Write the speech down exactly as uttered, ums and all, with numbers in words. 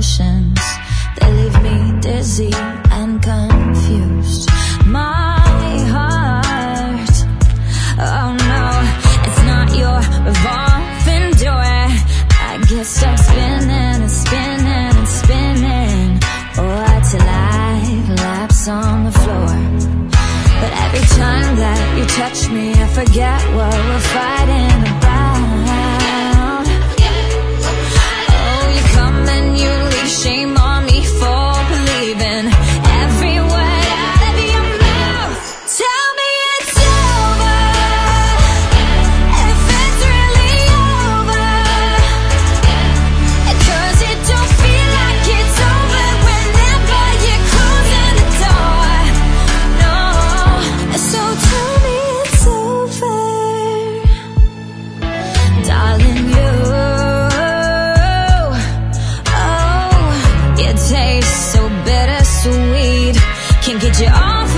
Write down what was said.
emotions, they leave me dizzy and confused. My heart, oh no, it's not your revolving door. I get stuck spinning and spinning and spinning, or till life laps on the floor. But every time that you touch me, I forget what we're fighting about. Oh, you come and you leave, shame on me for believing every word out of your mouth. Tell me it's over, if it's really over, 'cause it don't feel like it's over whenever you're closing the door. No, so tell me it's over, darling. You, oh, it tastes so bittersweet, can't get you off